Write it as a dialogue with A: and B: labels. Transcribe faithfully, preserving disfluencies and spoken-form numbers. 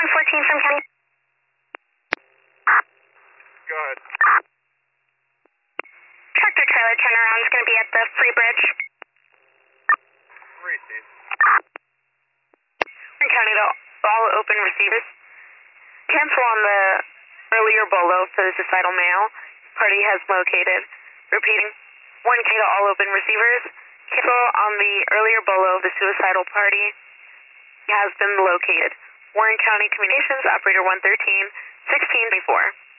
A: one fourteen from County.
B: Go ahead.
A: Tractor trailer turnaround is going to be at the Free Bridge.
B: Receive.
A: Warren County to all open receivers. Cancel on the earlier bolo for the suicidal male. Party has located. Repeating. Warren County to all open receivers. Cancel on the earlier bolo of the suicidal party has been located. Warren County Communications, operator one thirteen, sixteen twenty-four.